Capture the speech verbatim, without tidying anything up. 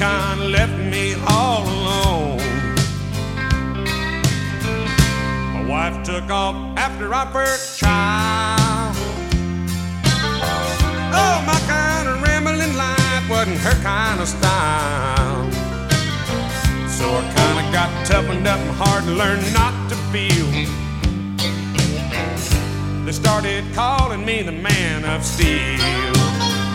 kind left me all alone. My wife took off after our first child. Oh, my kind of rambling life wasn't her kind of style. So I kind of got toughened up and hard to learn not to feel. They started calling me the man of steel.